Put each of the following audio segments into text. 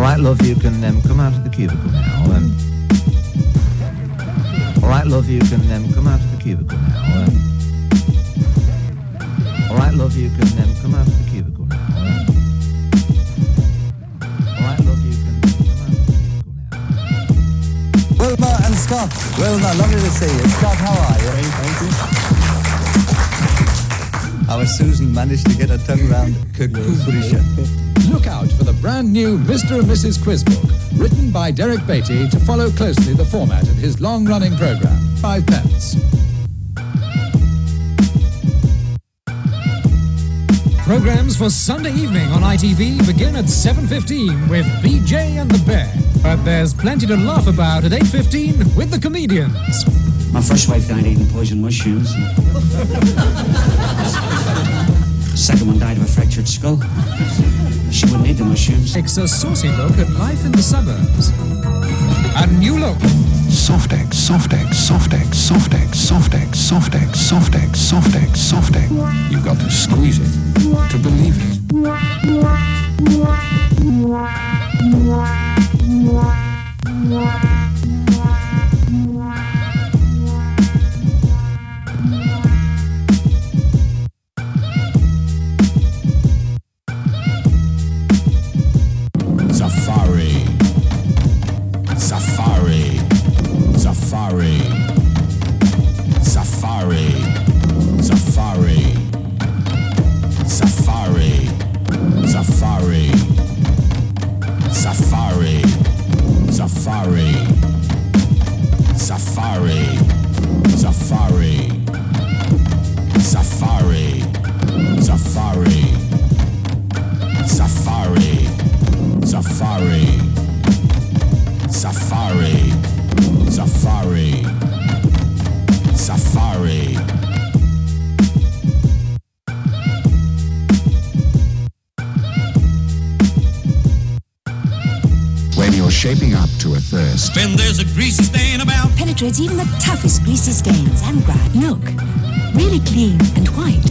right, love, you can come out of the cubicle now. All right, love, you can come out of the cubicle now. All right, love, you can come out of the cubicle now. All right, love, you can come out of the cubicle now. Wilma and Scott. Wilma, lovely to see you. Scott, how are you? Thank you. Our Susan managed to get her tongue round Kukurisha. Look out for the brand new Mr. and Mrs. Quizbook, written by Derek Beatty to follow closely the format of his long-running programme, 5 pence. Programmes for Sunday evening on ITV begin at 7:15 with BJ and the Bear. But there's plenty to laugh about at 8:15 with the comedians. My first wife died eating poison mushrooms. Second one died of a fractured skull. She wouldn't eat the mushrooms. Takes a saucy look at life in the suburbs. A new look. Soft egg, soft egg, soft egg, soft egg, soft egg, soft egg, soft egg, soft egg, soft egg. You've got to squeeze it to believe it. Safari, safari, safari, safari, safari, safari, safari, safari, safari, safari, safari, safari, safari, safari, safari, safari, safari, safari. When you're shaping up to a thirst, When there's a greasy stain about, Penetrates even the toughest greasy stains and grime. Look, really clean and white.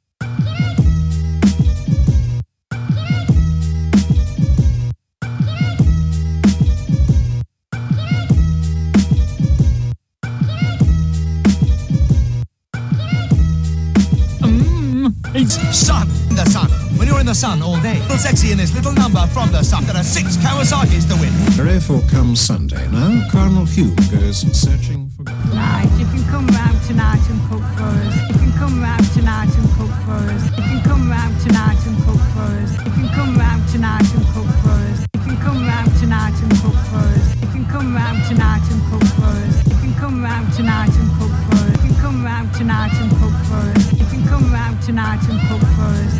It's sun. The sun. When you're in the sun all day. Little sexy in this little number from the sun. There are 6 Kawasaki's to win. therefore comes Sunday. Now Colonel Hugh goes searching for... Tonight, you can come round tonight and cook for us. You can come round tonight and cook for us. You can come round tonight and cook for us. You can come round tonight and cook for us. You can come round tonight and cook for us. You can come round tonight and cook for us. You can come round tonight and cook for us. You can come round tonight and cook for us. You can come round tonight and cook for us.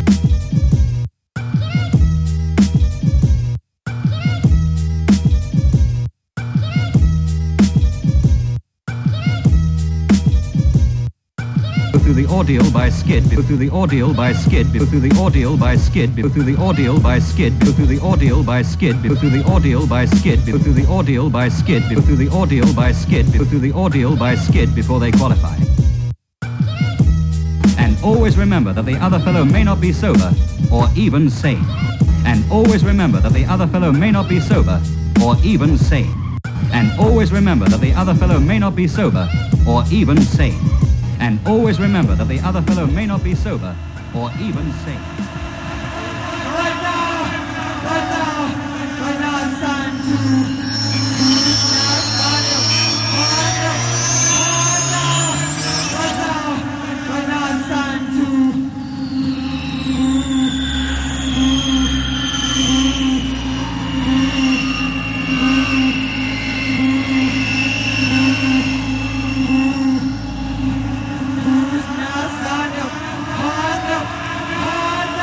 Through the ordeal by skid, through the ordeal by skid, through the ordeal by skid, through the ordeal by skid, through the ordeal by skid, through the ordeal by skid, through the ordeal by skid, through the ordeal by skid, through the ordeal by skid before they qualify. And always remember that the other fellow may not be sober or even sane. And always remember that the other fellow may not be sober or even sane. And always remember that the other fellow may not be sober or even sane. And always remember that the other fellow may not be sober or even sane. Right now it's time to... Right now it's time to... Now it's time to...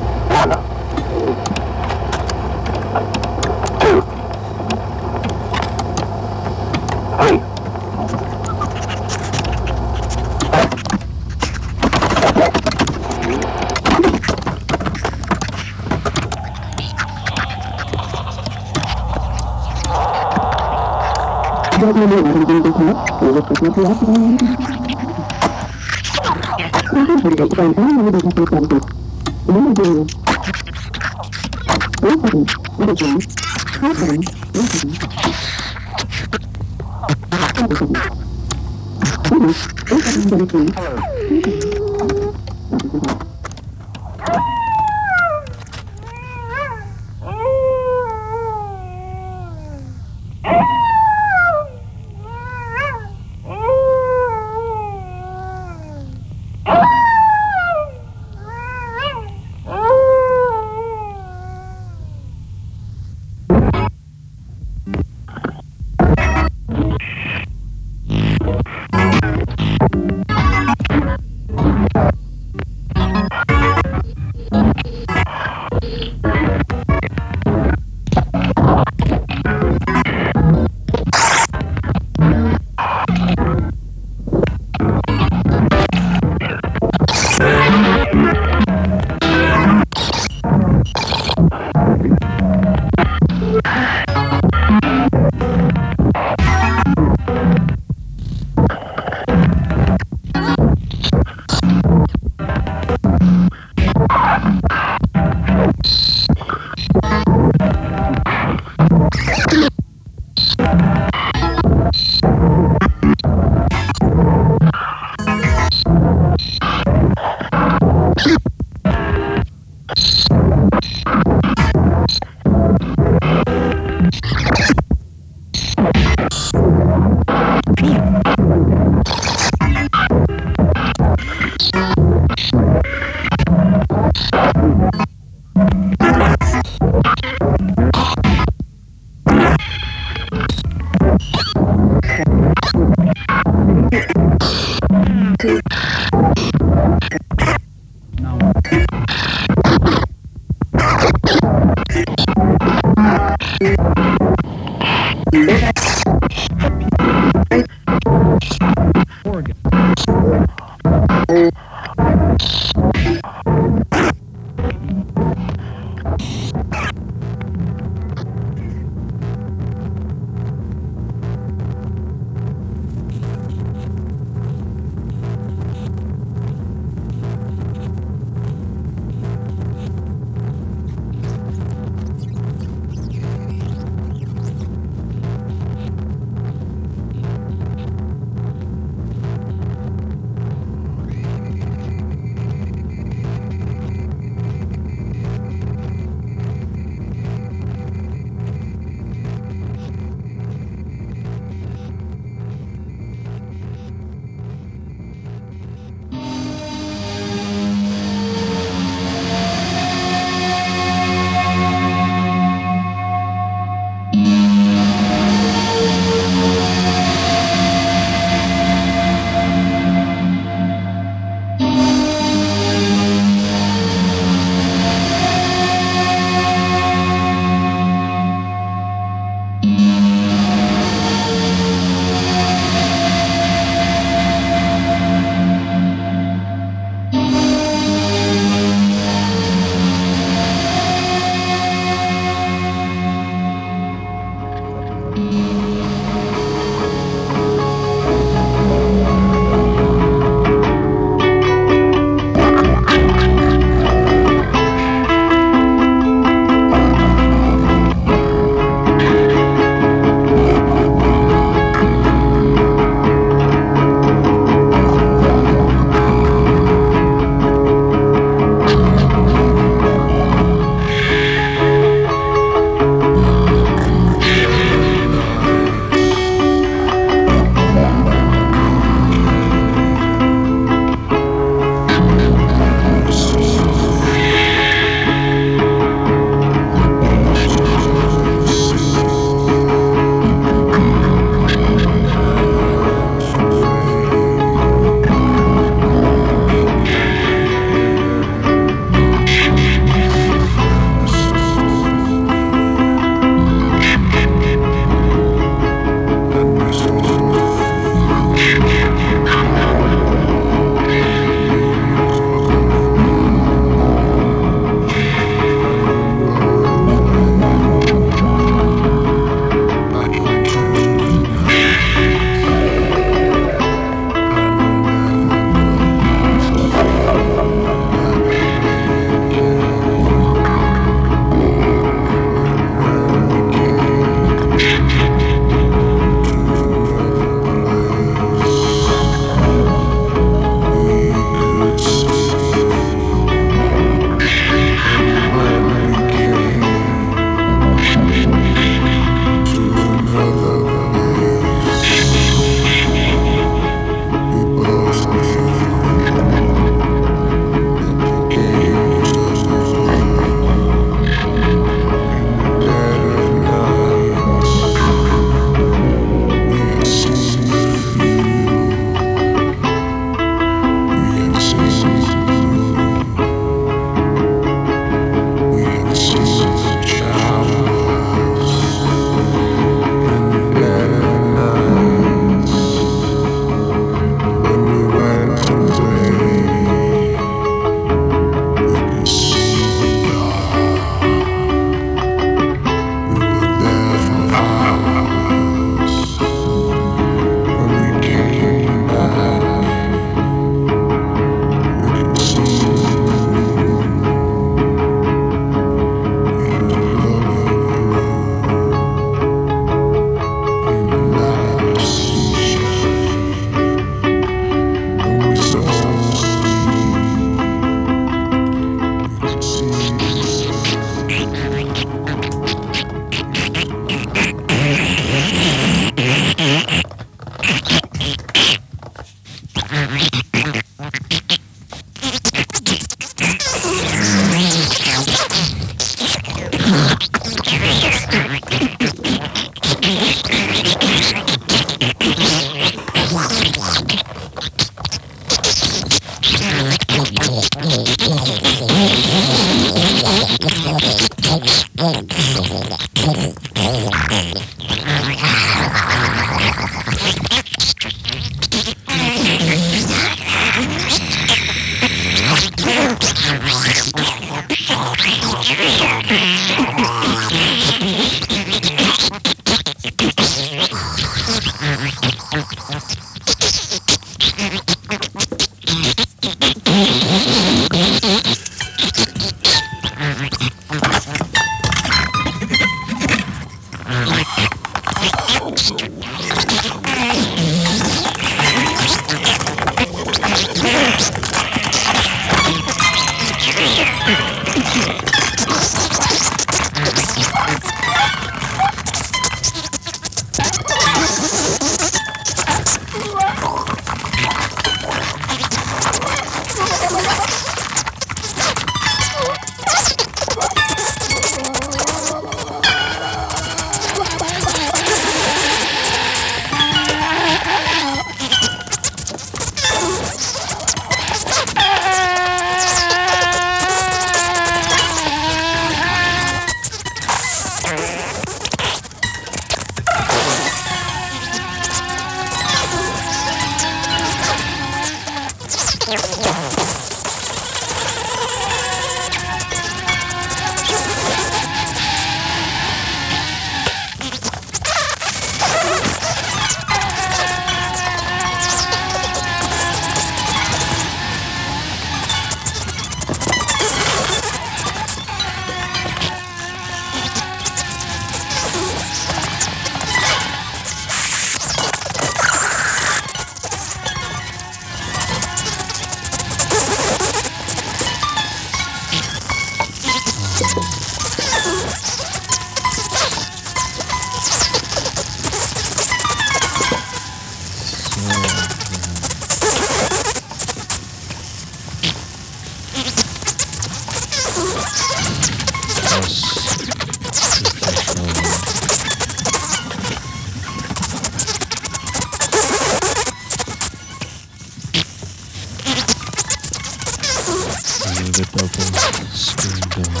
the double screen door.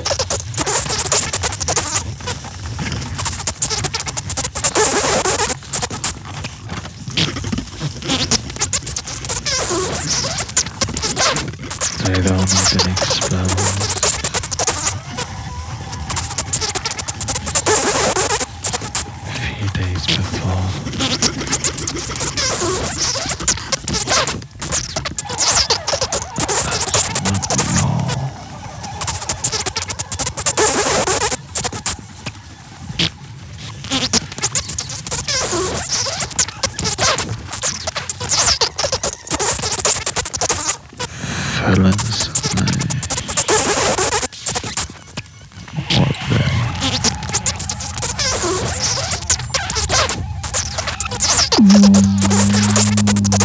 They've only been exposed. A few days before. Fellas, what they